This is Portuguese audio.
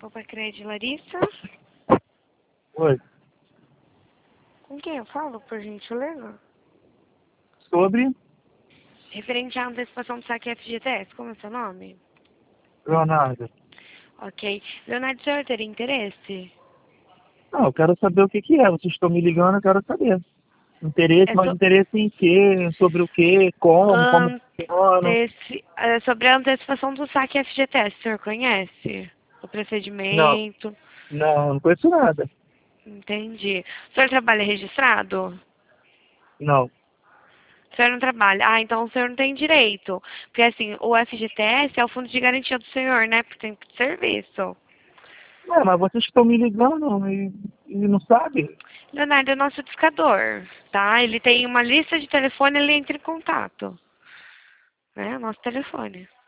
Copa Cred, Larissa? Oi. Com quem eu falo, por gentileza? Sobre Referente à antecipação do saque FGTS, como é seu nome? Leonardo. Ok. Leonardo, o senhor teria interesse? Não, eu quero saber o que que é. Vocês estão me ligando, eu quero saber. Interesse, É, mas interesse em quê? Sobre o quê? Como funciona? sobre a antecipação do saque FGTS, o senhor conhece? O Não, procedimento? não conheço nada. Entendi. O senhor trabalha registrado? Não. O senhor não trabalha. Ah, então o senhor não tem direito. Porque assim, o FGTS é o fundo de garantia do senhor, né? Por tempo de serviço. Mas vocês estão me ligando e não sabem? Leonardo é nosso discador, tá? Ele tem uma lista de telefone, ele entra em contato. Né? Nosso telefone.